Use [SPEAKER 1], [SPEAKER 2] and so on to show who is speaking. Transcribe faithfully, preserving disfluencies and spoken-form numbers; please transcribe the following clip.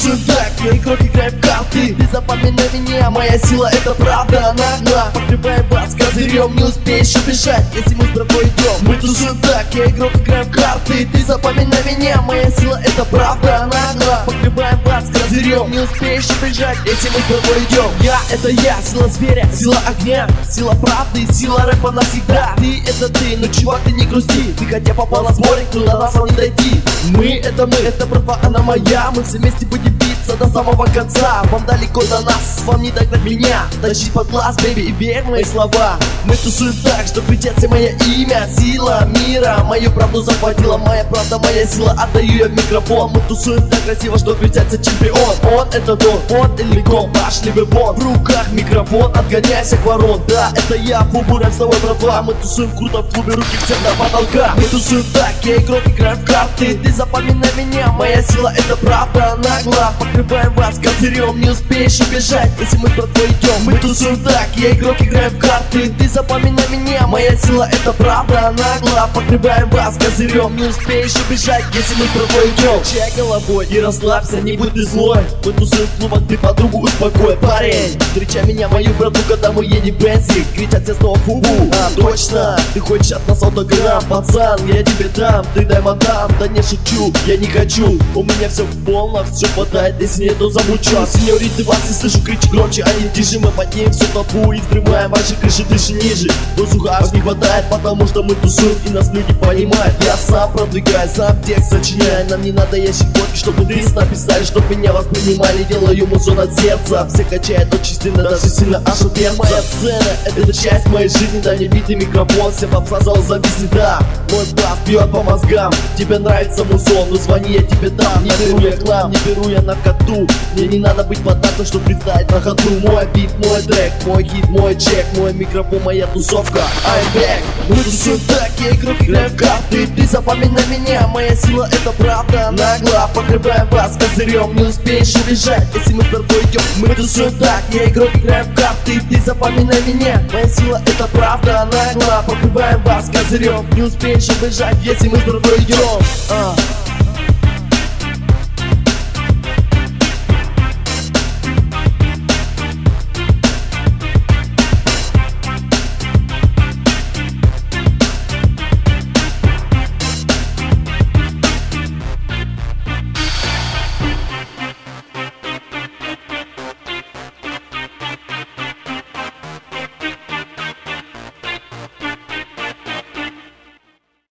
[SPEAKER 1] тусуем так, я игрок, играем в карты. Ты запоминай меня, моя сила это правда. Нагло покрываем вас козырем, не успеешь убежать, если мы с братвой идем. Мы тусуем так, я игрок, играем в карты. Ты запоминай меня, моя сила это правда. Нагло покрываем вас козырем, не успеешь убежать, если мы с братвой идем. Я это я, сила зверя, сила огня, сила правды, сила рэпа навсегда. Ты это ты, но чувак ты не грусти, ты хотя попал на сборик, но до нас вам не дойти. Мы это мы, это братва, она моя. Мы все вместе будем биться до самого конца. Вам далеко до нас, вам не догнать меня. Тащи под глаз, бэйби, и верь в мои слова. Мы тусуем так, что кричат все мое имя. Сила мира, мою правду захватила. Моя правда, моя сила, отдаю я в микрофон. Мы тусуем так красиво, что кричатся чемпион. Он это Дон, он или Гон, пошли вы вон. В руках микрофон, отгоняй всех ворон. Да, это я, Фубурем с тобой, братва. Мы тусуем круто в клубе, руки всем до потолка. Мы тусуем так, я игрок, играем в карты. Ты запоминай меня, моя сила это правда. Нагло покрываем вас козырем, не успеешь убежать, если мы с братвой идем. Мы тусуем так, я игрок, играем в карты. Ты запоминай меня, моя сила это правда. Нагло покрываем вас козырем, не успеешь убежать, если мы с братвой идем. Чай головой и расслабься, не будь ты злой. Мы тусуем в клубах, ты подругу успокой. Парень, встречай меня, мою брату, когда мы едем в бензик. Кричат все снова фубу, а точно, ты хочешь от нас автограмм. Пацан, я тебе дам, ты дай мадам. Да не шучу, я не хочу, у меня все полно, все хватает, если нет, то замучу. Сеньориты, вас не слышу, кричи громче, а не тише. Мы поднимем всю толпу и взрываем ваши крыши, дыши ниже. Воздуха аж не хватает, потому что мы тусуем и нас люди понимают. Я сам продвигаю, сам текст сочиняю. Нам не надо ящик водки, чтобы диск написали, чтоб меня воспринимали. Делаю музон от сердца, все качают очень сильно, даже сильно аж от моя сцена, это часть моей жизни. Дай мне бит и микрофон, всем обсказал зависнет, да. Мой бас бьет по мозгам, тебе нравится музон, ну звони, я тебе дам. Не беру я хлам, не беру я наркоту. Мне не надо быть податным, чтобы представить на ходу. Мой бит, мой трек, мой хит, мой чек, мой микрофон, моя тусовка. I'm back. Мы тусуем так, я игрок, играем в карты. Ты запоминай меня, моя сила это правда. Нагло покрываем вас козырем, не успеешь убежать, если мы с тобой идем. Мы тусуем так, я игрок, играем в карты. Ты запоминай меня, моя сила это правда. Нагло покрываем вас козырем, не успеешь убежать, если мы с тобой идем.